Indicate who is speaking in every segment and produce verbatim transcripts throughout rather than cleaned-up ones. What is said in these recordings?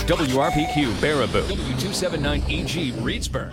Speaker 1: W R P Q Baraboo, W two seventy-nine E G Reedsburg.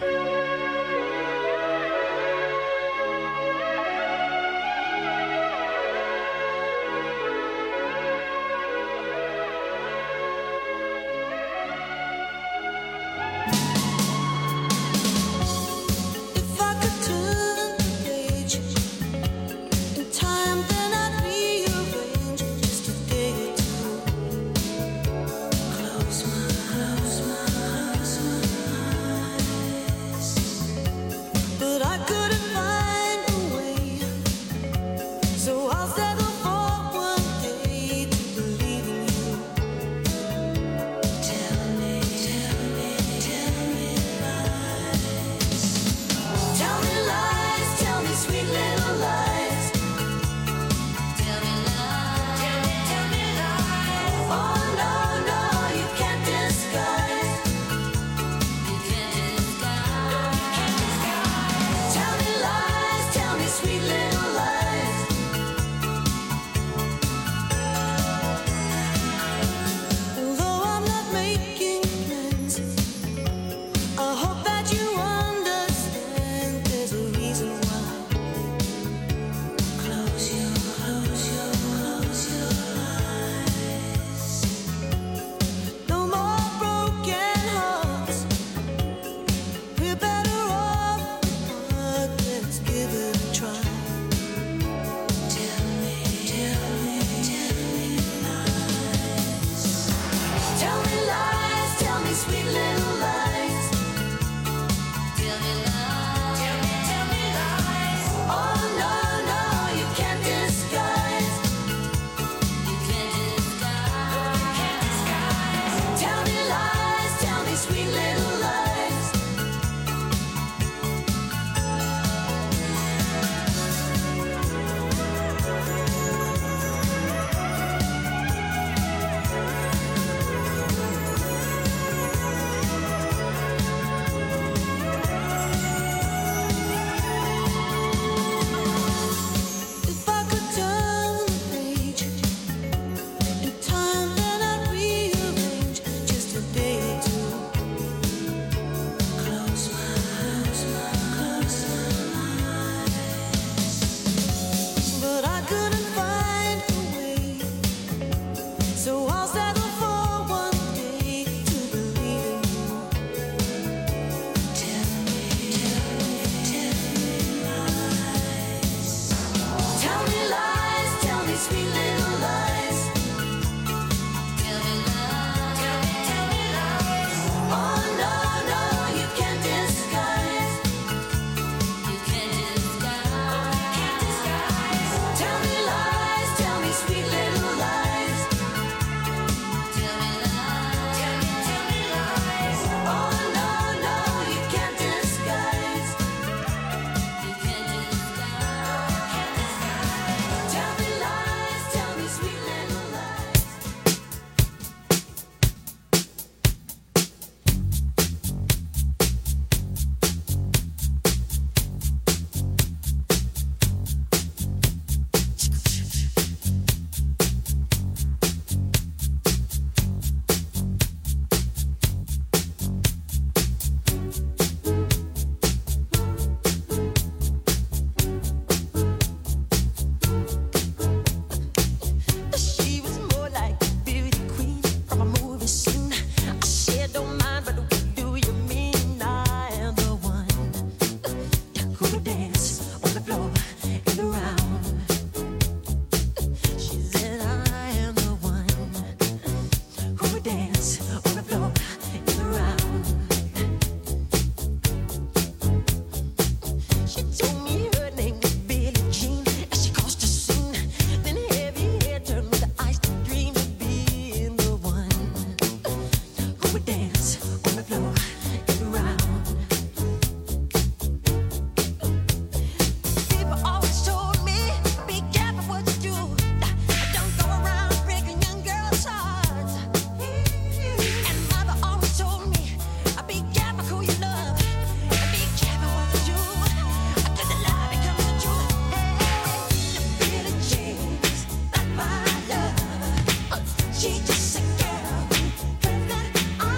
Speaker 2: She just a girl that I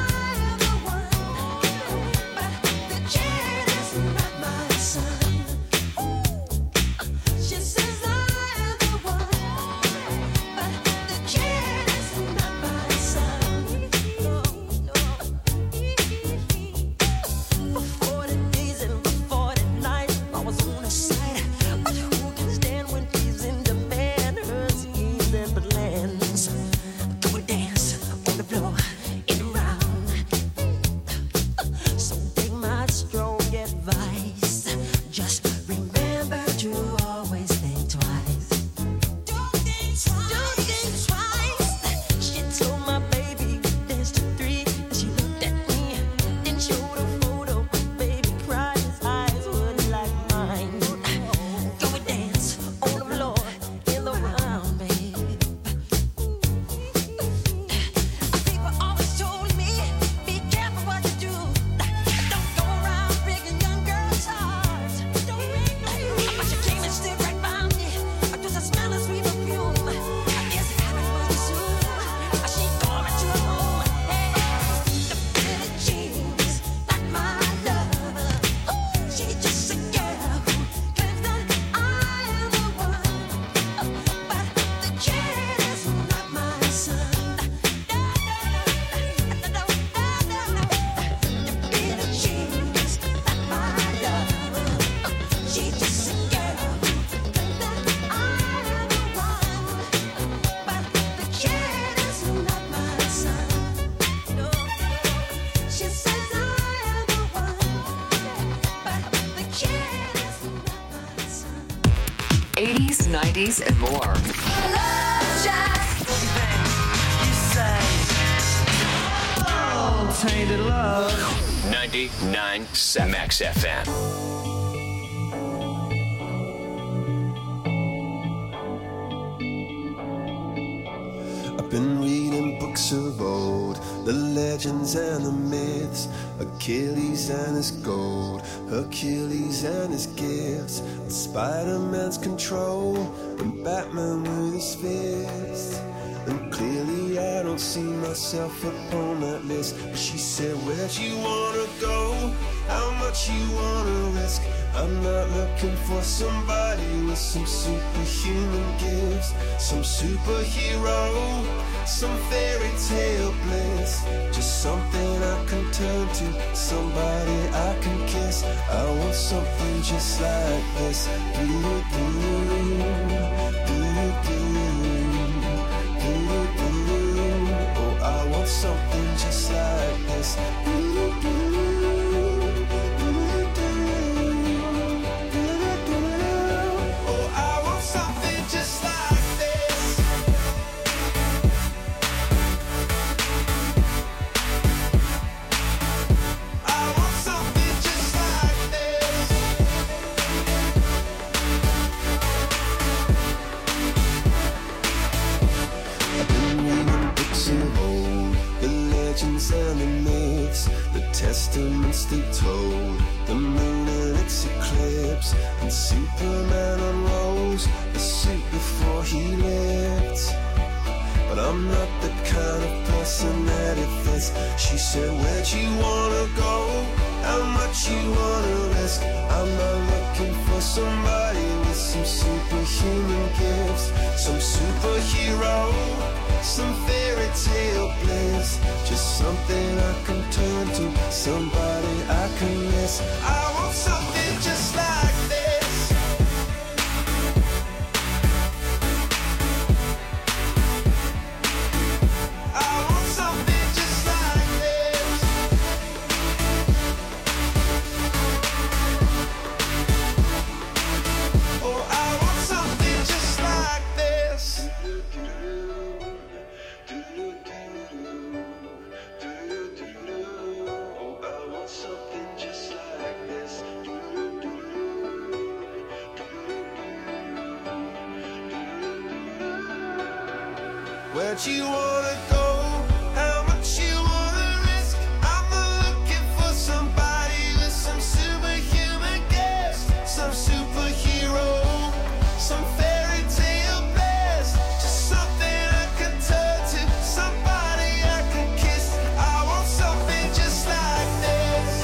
Speaker 2: nineties, and more.
Speaker 3: Love Shack.
Speaker 4: Tainted love.
Speaker 1: ninety-nine point seven Max F M.
Speaker 5: I've been reading books of old, the legends and the myths, Achilles and his gold, Hercules and his gifts, and Spider-Man's control, and Batman with his fists. And clearly I don't see myself upon that list. But she said, where'd you wanna go? How much you wanna risk? I'm not looking for somebody with some superhuman gifts, some superhero, some fairy tale bliss. Just something I can turn to, somebody I can kiss. I want something just like this. Do-do-do, do-do-do. Oh, I want something just like this. Oh, I want something just like this. I want something just like this. I've been reading books of old, the legends and the myths, the testaments they told, the moon and its eclipse, and Superman unrolls the suit before he lived. But I'm not the kind of person that it fits. She said, where'd you wanna go? How much you wanna risk? I'm not looking for somebody with some superhuman gifts, some superhero, some fairy tale bliss. Just something I can turn to, somebody I can miss. I want something just like this. I want something just like this. Oh, I want something just like this. Oh, I want something just like this. Where'd you wanna go? How much you wanna risk? I'm not looking for somebody with some superhuman gifts, some superhero, some fairy tale bliss. Just something I can turn to, somebody I can kiss. I want something just like this.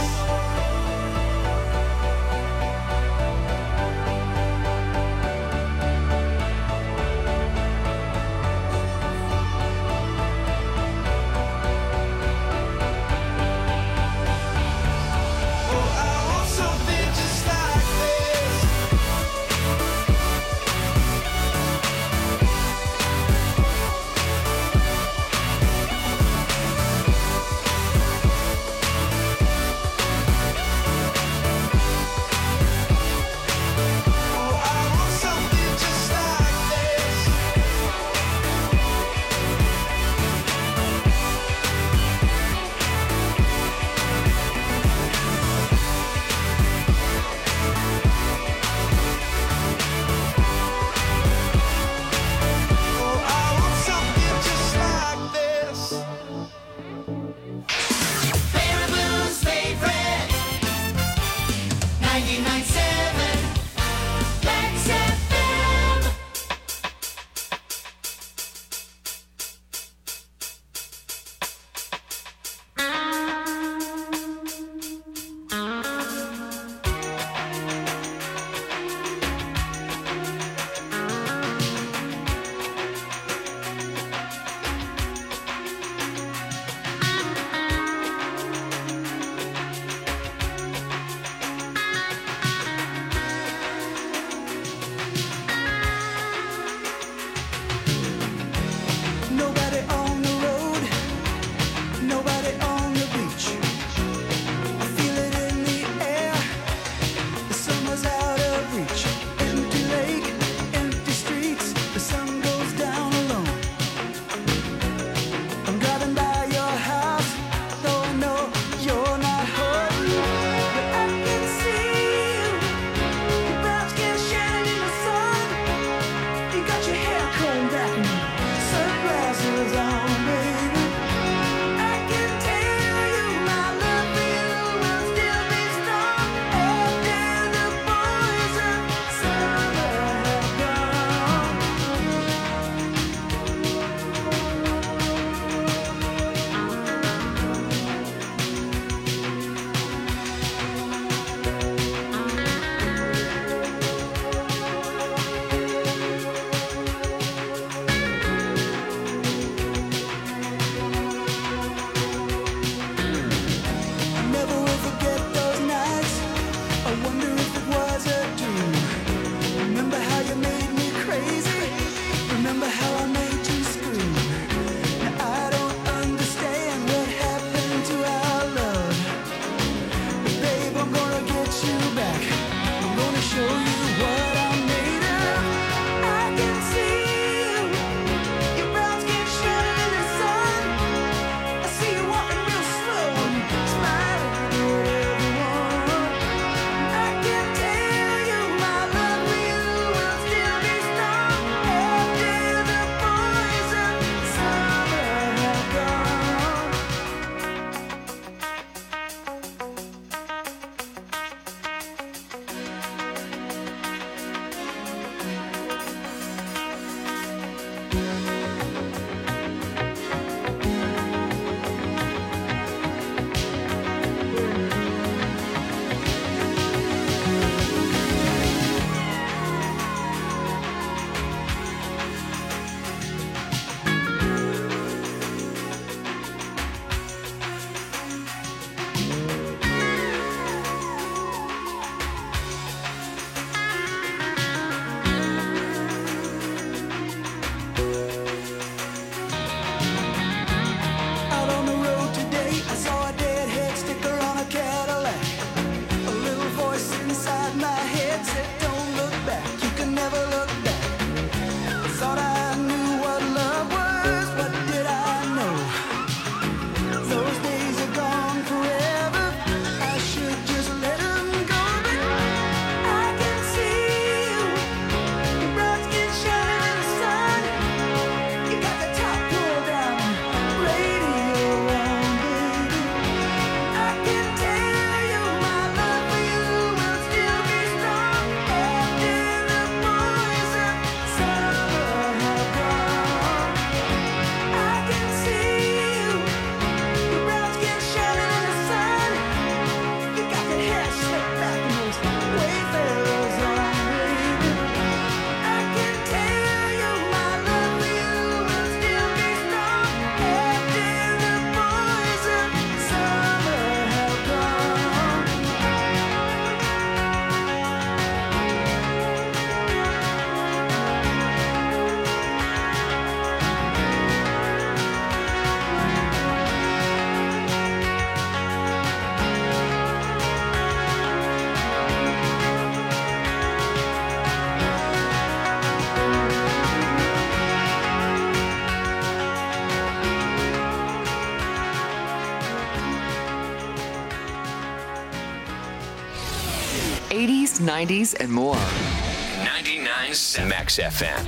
Speaker 2: eighties, nineties, and more.
Speaker 1: ninety-nine point seven Max F M.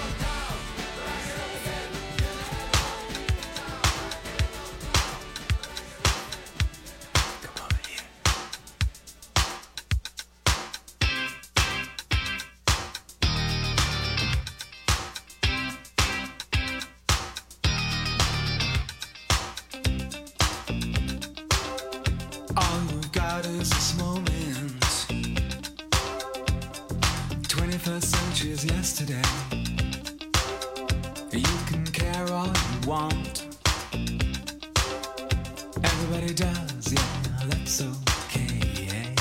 Speaker 4: All you've got is this moment. twenty-first century is yesterday. You can care all you want. Everybody does, yeah, that's okay.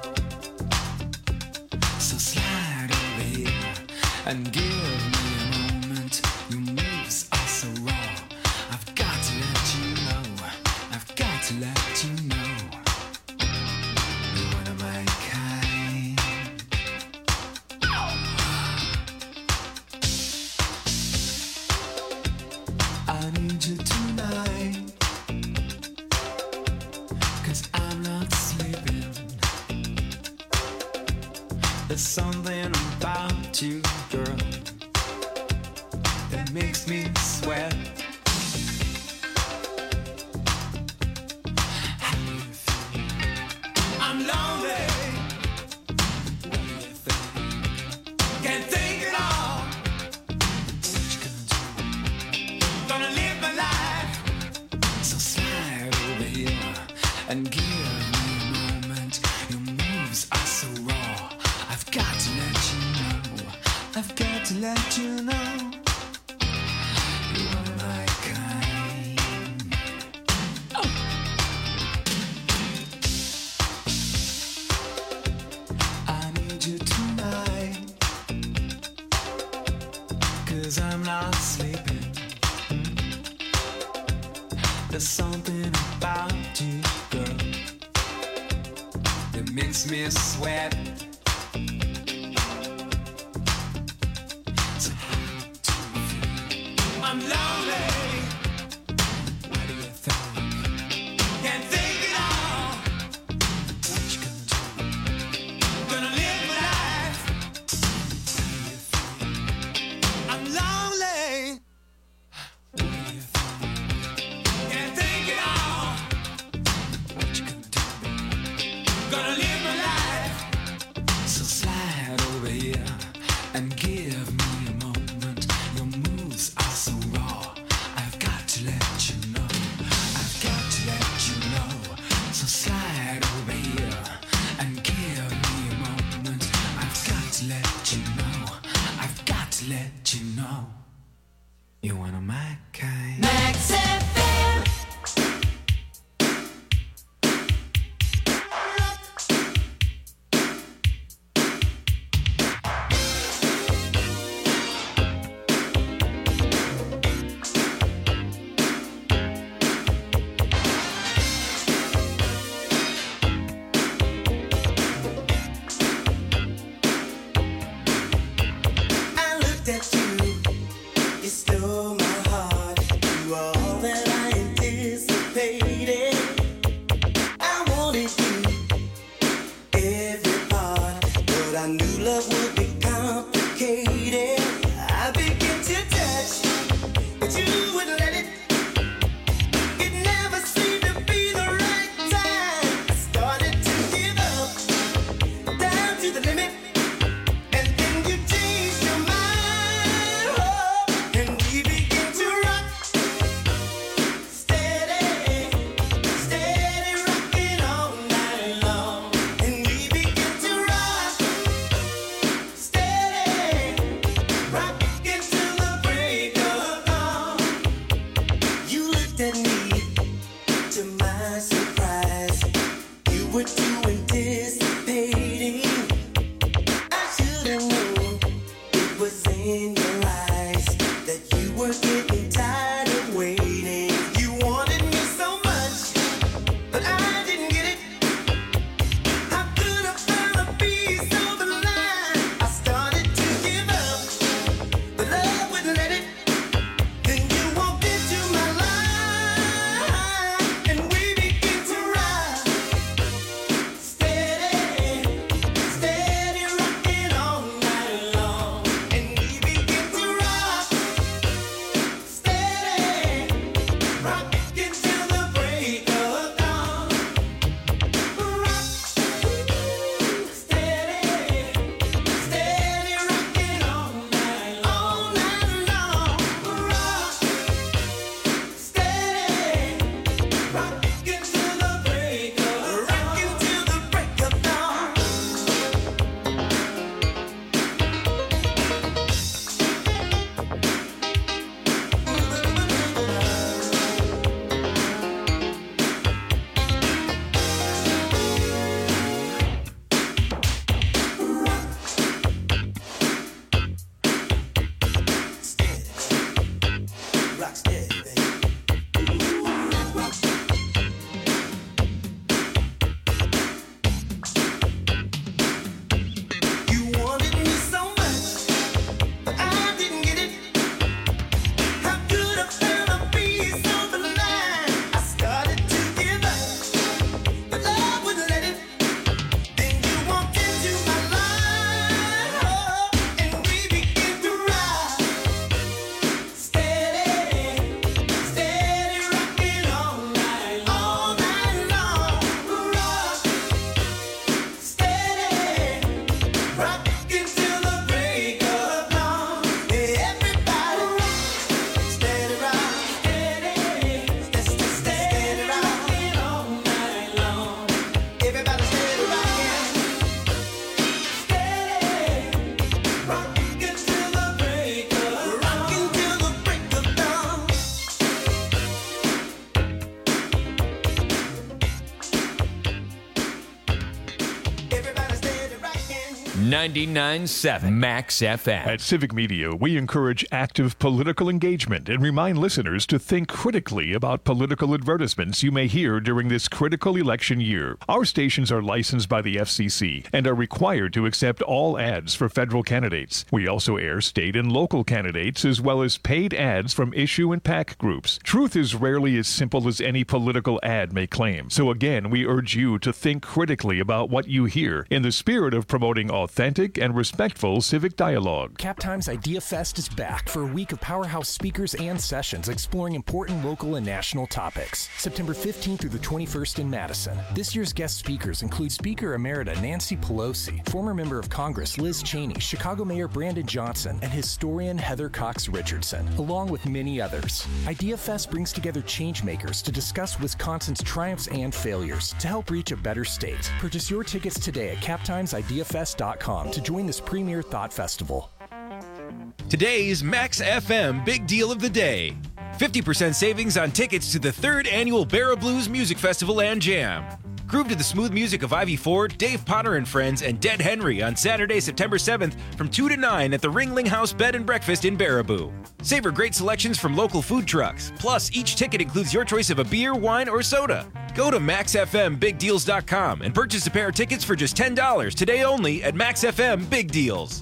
Speaker 4: So slide over here and give me a moment. Your moves are so raw. I've got to let you know. I've got to let you know. You're one of my kind. I need you tonight, 'cause I'm not sleeping. There's something about you, girl, that makes me sweat. How do you feel? I'm lonely. What do you think? Can't think at all. What you gonna do? Gonna live my life. So slide over here and give to let you know you are my kind. I need you tonight, 'cause I'm not sleeping. There's something about you, girl, that makes me sweat. So how do you feel? I'm lonely. What do you think? Can't think it all. What you gonna do? Gonna live my life. How do you feel? I'm lonely. What do you think? Can't think it all. What you gonna do? Gonna live my life. So slide over here and give me a moment. Your moves are so raw. I've got to let you know. I've got to let you know. So slide over here and give me a moment. I've got to let you know. I've got to let you know. You're one of my kind.
Speaker 3: Max F M.
Speaker 6: I looked at you, you stole my heart. You were all that I anticipated. I wanted you, every part, but I knew love would be complicated. I began to touch, but you wouldn't let it. It never seemed to be the right time. I started to give up, down to the limit. And then you changed your mind, oh, and we began to rock, steady, steady rocking all night long. And we began to rock, steady, rocking till the break of dawn. You looked at me, to my surprise, you were too anticipating. I should've known it was in your eyes that you were getting tired of waiting. You wanted me so much, but I didn't get it. How could I find a piece of the line? I started to give up, but love wouldn't let it. Then you walked into my life, and we began to ride.
Speaker 1: ninety-nine point seven Max F M.
Speaker 7: At Civic Media, we encourage active political engagement and remind listeners to think critically about political advertisements you may hear during this critical election year. Our stations are licensed by the F C C and are required to accept all ads for federal candidates. We also air state and local candidates as well as paid ads from issue and PAC groups. Truth is rarely as simple as any political ad may claim. So again, we urge you to think critically about what you hear in the spirit of promoting authentic and respectful civic dialogue.
Speaker 8: Cap Times Idea Fest is back for a week of powerhouse speakers and sessions exploring important local and national topics. September fifteenth through the twenty-first in Madison. This year's guest speakers include Speaker Emerita Nancy Pelosi, former member of Congress Liz Cheney, Chicago Mayor Brandon Johnson, and historian Heather Cox Richardson, along with many others. Idea Fest brings together changemakers to discuss Wisconsin's triumphs and failures to help reach a better state. Purchase your tickets today at cap times idea fest dot com to join this premier thought festival.
Speaker 9: Today's Max F M Big Deal of the Day. fifty percent savings on tickets to the third annual Barra Blues Music Festival and Jam. Groove to the smooth music of Ivy Ford, Dave Potter and Friends, and Dead Henry on Saturday, September seventh from two to nine at the Ringling House Bed and Breakfast in Baraboo. Savor great selections from local food trucks. Plus, each ticket includes your choice of a beer, wine, or soda. Go to max f m big deals dot com and purchase a pair of tickets for just ten dollars today only at Max F M Big Deals.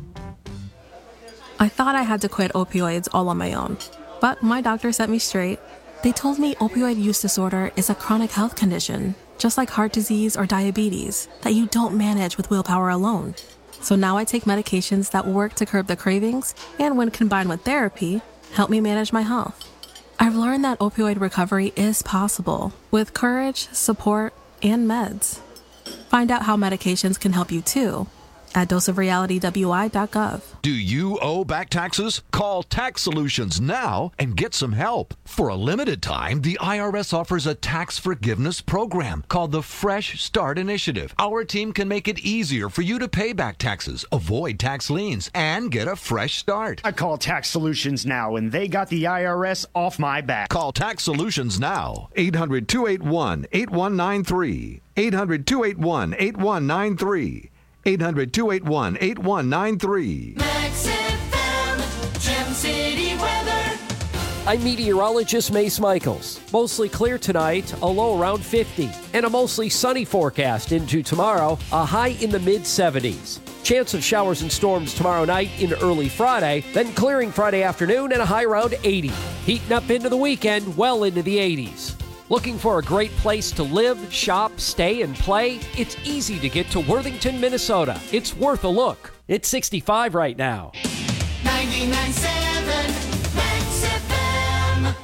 Speaker 10: I thought I had to quit opioids all on my own, but my doctor set me straight. They told me opioid use disorder is a chronic health condition, just like heart disease or diabetes, that you don't manage with willpower alone. So now I take medications that work to curb the cravings and, when combined with therapy, help me manage my health. I've learned that opioid recovery is possible with courage, support, and meds. Find out how medications can help you too at dose of reality w i dot gov.
Speaker 11: Do you owe back taxes? Call Tax Solutions now and get some help. For a limited time, the I R S offers a tax forgiveness program called the Fresh Start Initiative. Our team can make it easier for you to pay back taxes, avoid tax liens, and get a fresh start.
Speaker 12: I call Tax Solutions now, and they got the I R S off my back.
Speaker 11: Call Tax Solutions now. eight hundred, two eight one, eight one nine three. eight hundred, two eight one, eight one nine three. eight hundred, two eight one, eight one nine three.
Speaker 3: Max F M, Gem City weather.
Speaker 13: I'm meteorologist Mace Michaels. Mostly clear tonight, a low around fifty, and a mostly sunny forecast into tomorrow, a high in the mid seventies. Chance of showers and storms tomorrow night into early Friday, then clearing Friday afternoon and a high around eighty. Heating up into the weekend, well into the eighties. Looking for a great place to live, shop, stay, and play? It's easy to get to Worthington, Minnesota. It's worth a look. It's sixty-five right now.
Speaker 3: ninety-nine point seven Max F M.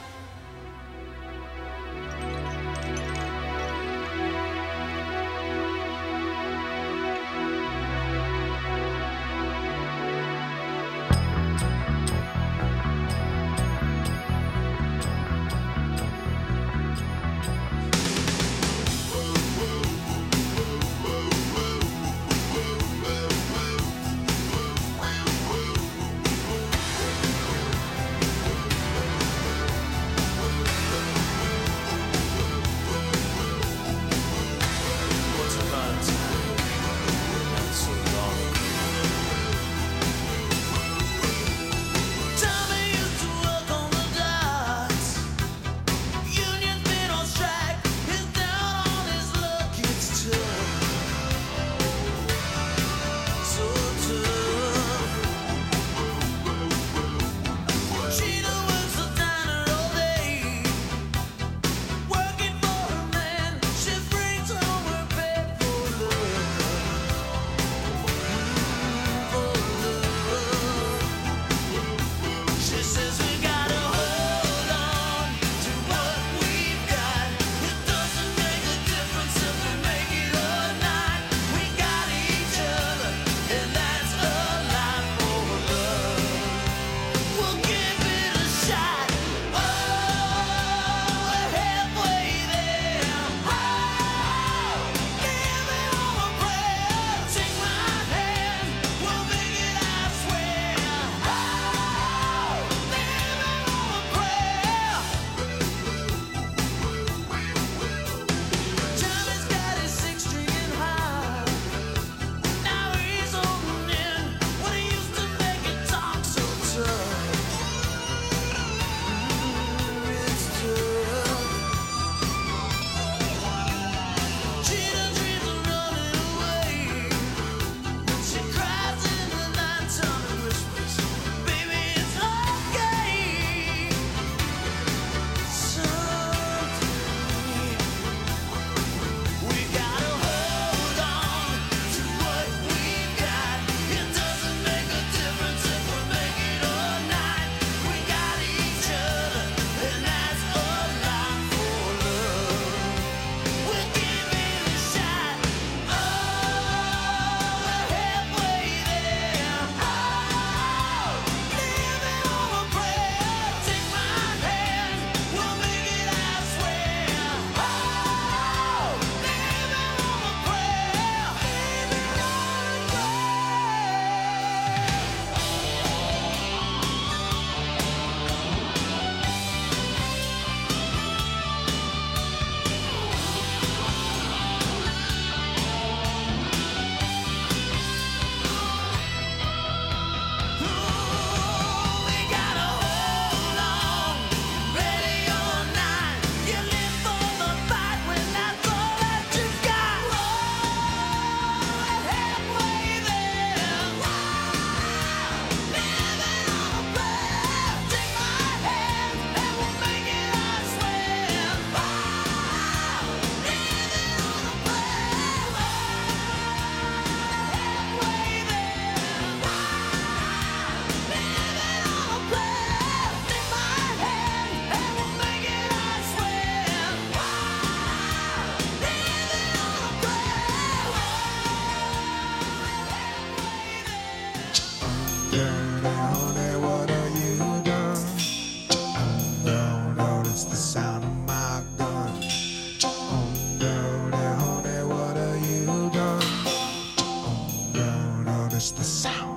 Speaker 4: Dirty honey, what have you done? Oh, girl, notice the sound of my gun. Oh, dirty honey, what have you done? Oh, girl, notice the sound.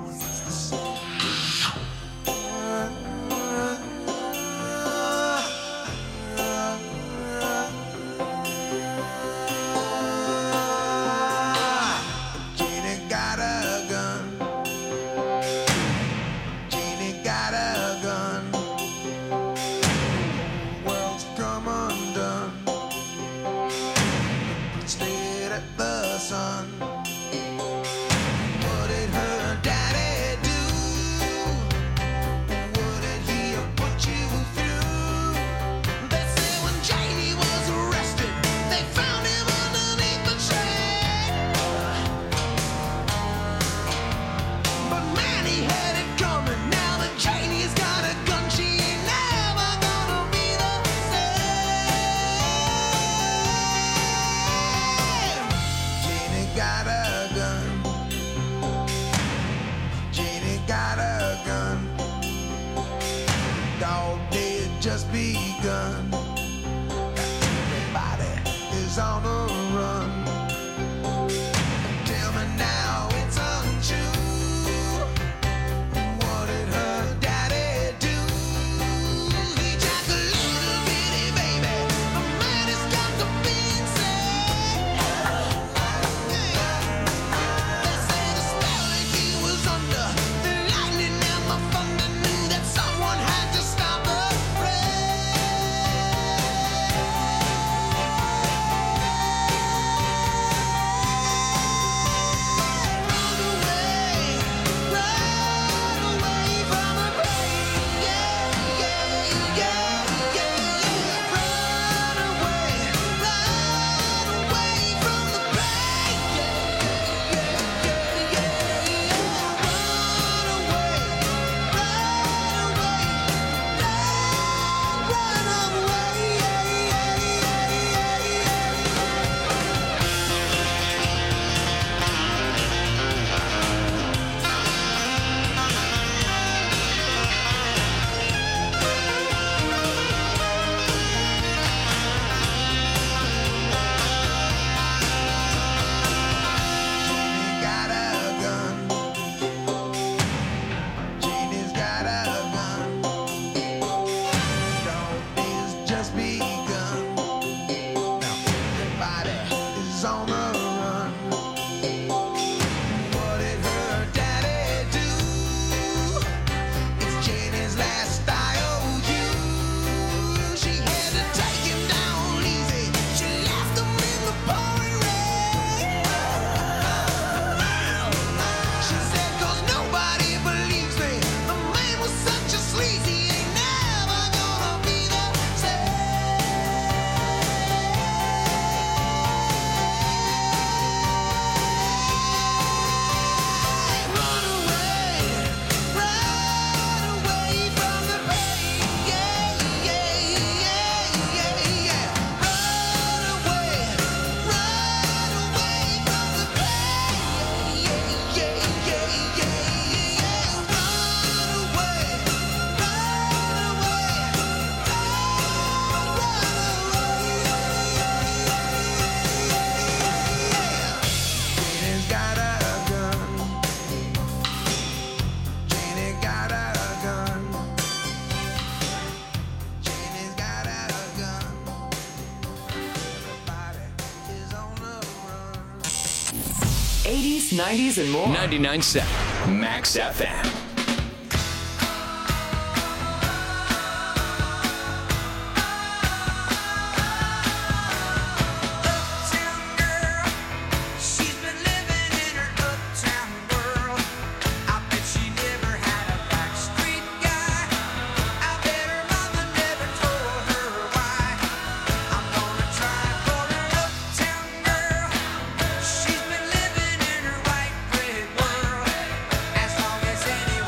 Speaker 4: Jeannie got a gun. Jeannie got a gun. World's come undone. Stayed at the sun. What did her daddy do? What did he put you through? They say when Janie was arrested, they found him underneath the tree. But man, he had it coming. Now that Janie's got a gun, she ain't never gonna be the same. Janie got a gun. Janie got a gun. Dog days just begun. Everybody is on the run. Tell me now it's untrue. What did her daddy do? He jacked a little bitty baby. The man has got the big say. They say the spell that he was under, the lightning and the thunder knew that someone had to stop the Run away, run away from the pain. Yeah, yeah, yeah, yeah. Run away, run away from the pain. Yeah, yeah, yeah, yeah. Run away, run away, run, run away. Jeannie got a gun. Jeannie's got a gun. Dog days just begun. Now everybody is on the run. What did her daddy do? It's Janie's last I O U. She had to take him down easy. She left him in the pouring rain. She said, 'cause nobody believes me. The man was such a sleazy, ain't never gonna be the same. Run away, run away from the pain. Yeah, yeah, yeah, yeah, yeah. Run away, run away from the pain. Yeah, yeah, yeah, yeah, yeah. Run away, run away, Janie's got a gun. Janie got a gun. Janie's got a gun. Everybody is on the run.
Speaker 2: eighties, nineties, and more.
Speaker 1: ninety-nine point seven Max F M.
Speaker 6: She's been living in her uptown world. I bet she never had a backstreet guy. I bet her mama never told her why. I'm gonna try for her uptown girl. She's been living in her white bread world. As long as anyone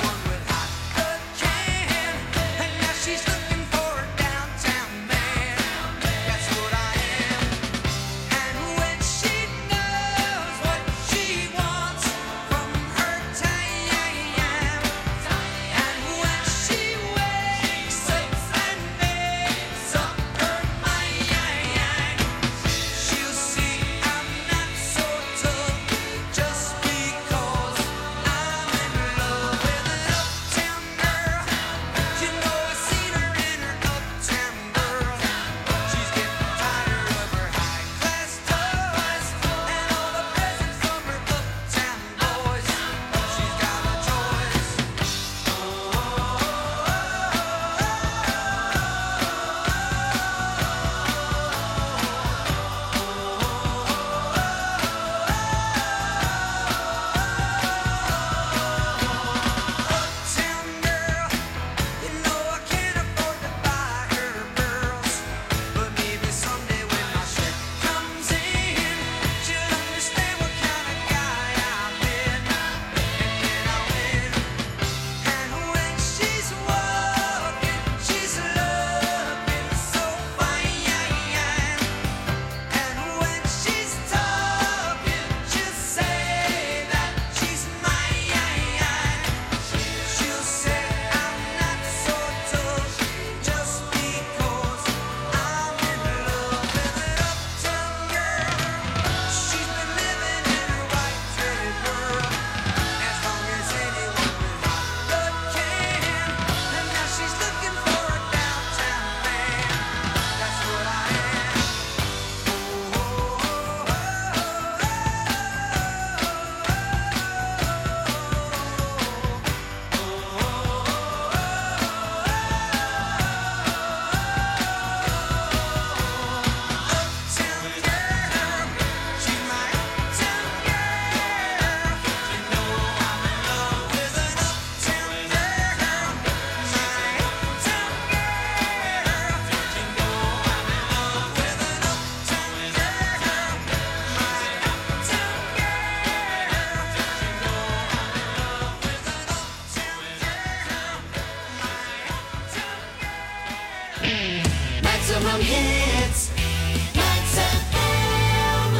Speaker 6: Hometown hits. Max F M.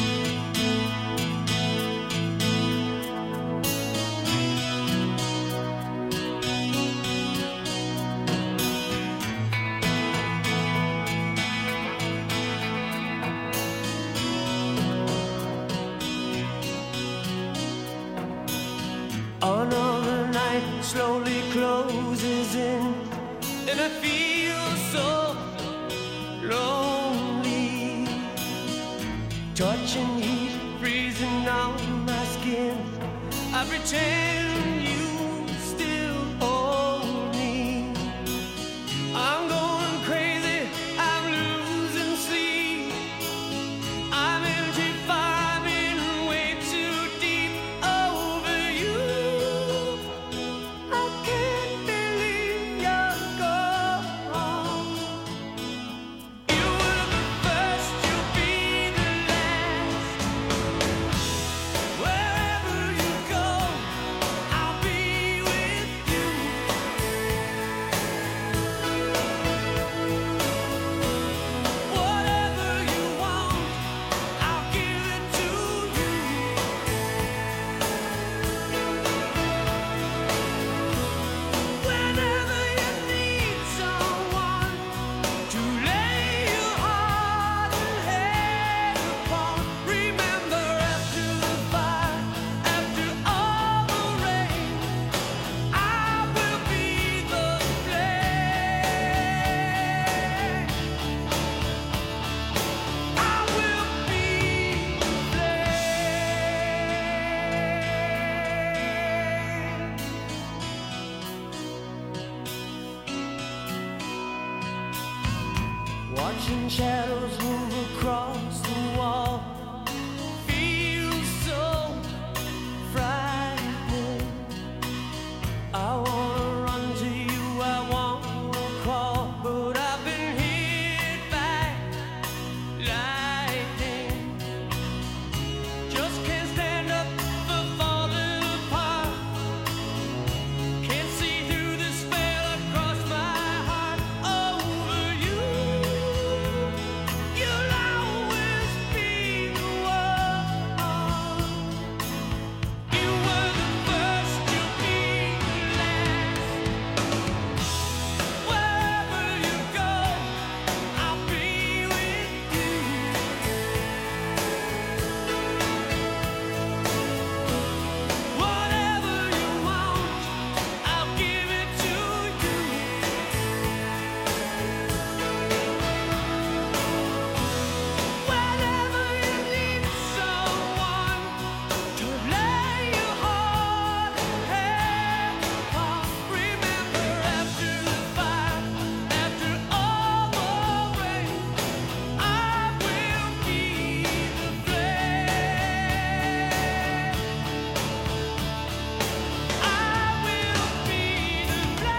Speaker 14: Another night slowly closes in, and I feel so lonely. Touching heat, freezing on my skin. I pretend you still hold me. I'm going crazy, I'm losing sleep. I'm in too far, I'm in way too deep over you. I can't believe you're gone. You were the first, you'll be the last. Wherever you go, I'll be with you. Whatever you want, I'll give it to you. Whenever you need someone to lay your heart and head upon, remember after the fire, after all the rain, I will be the flame. I will be the flame. Watching shadows move across the wall feels so frightening. I wanna run to you, I wanna crawl, but I've been hit by lightning. Just can't stand up for falling apart. Can't see through the spell across my heart over you. You'll always be the one. You were the first, you'll be the last. Wherever you go, I'll be with you. Whatever you want, I'll give it to you. Whenever you need someone to lay your heart and head upon, remember after the fire, after all the rain, I will be the flame. I will be the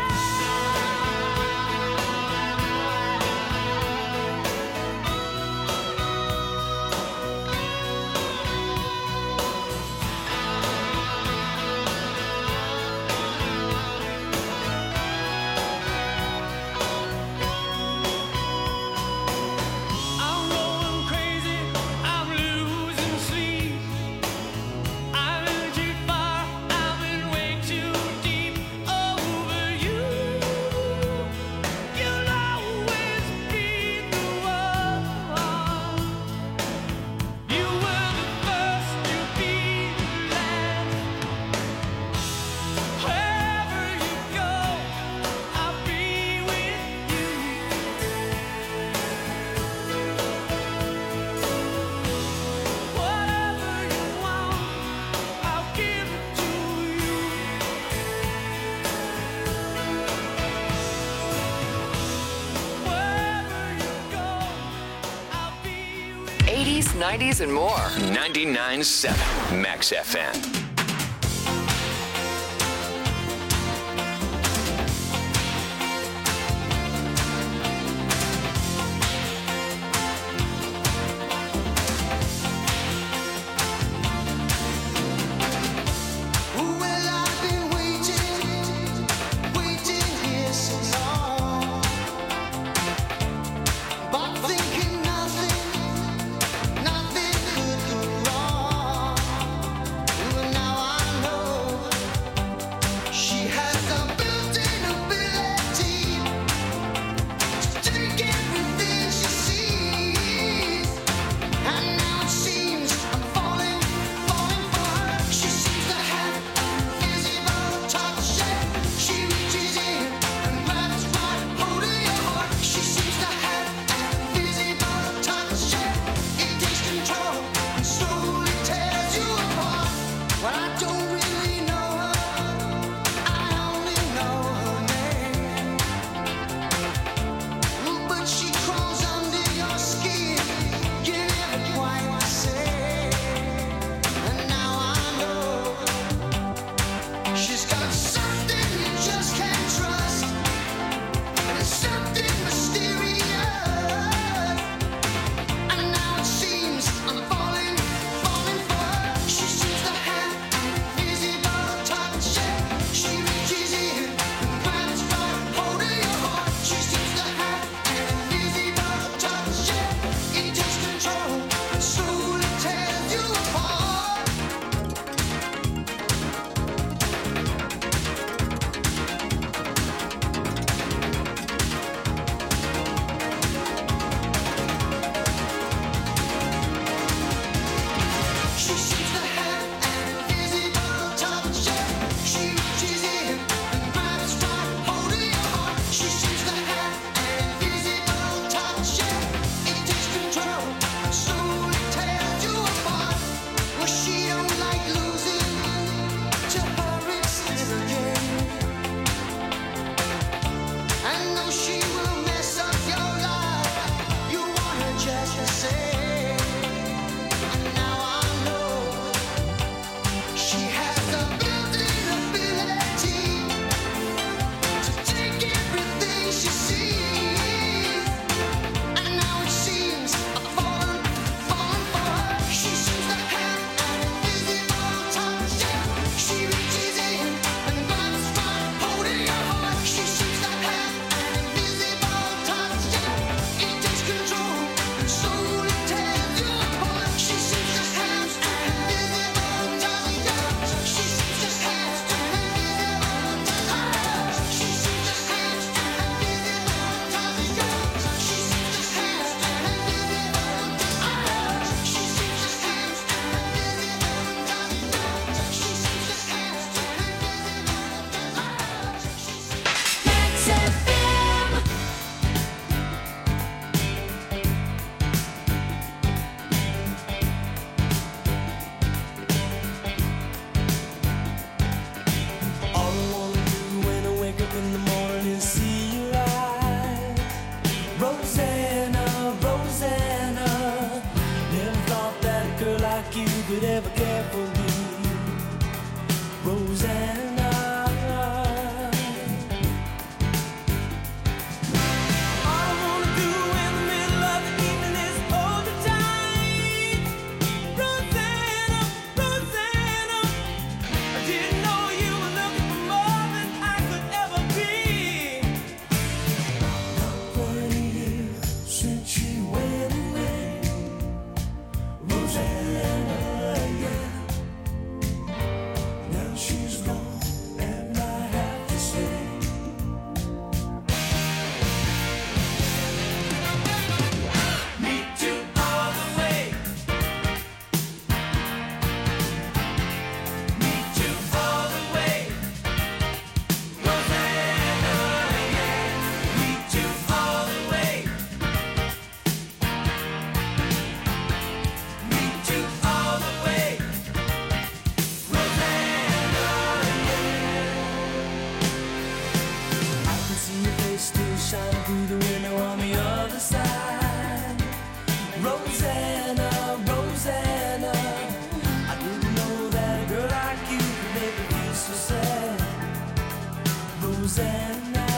Speaker 14: I'm going crazy, I'm losing sleep. I'm in too far, I'm in way too deep over you. You'll always be the one. You were the first, you'll be the last. Wherever you go, I'll be with you. Whatever you want, I'll give it to you. Wherever you go, I'll be with
Speaker 2: eighties, nineties, and more.
Speaker 1: ninety-nine point seven Max F M.
Speaker 6: Well, I've been waiting, waiting here so long. Rosanna.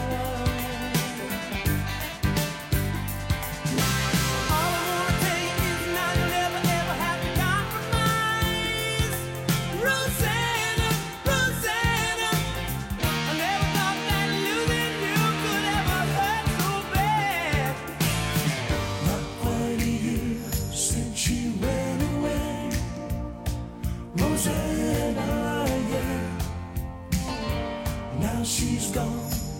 Speaker 14: All I wanna tell you is now you'll never ever have to compromise. Rosanna, Rosanna, I never thought that losing you could ever hurt so bad.
Speaker 6: Not quite a year since she went away. Rosanna, yeah. Now she's gone.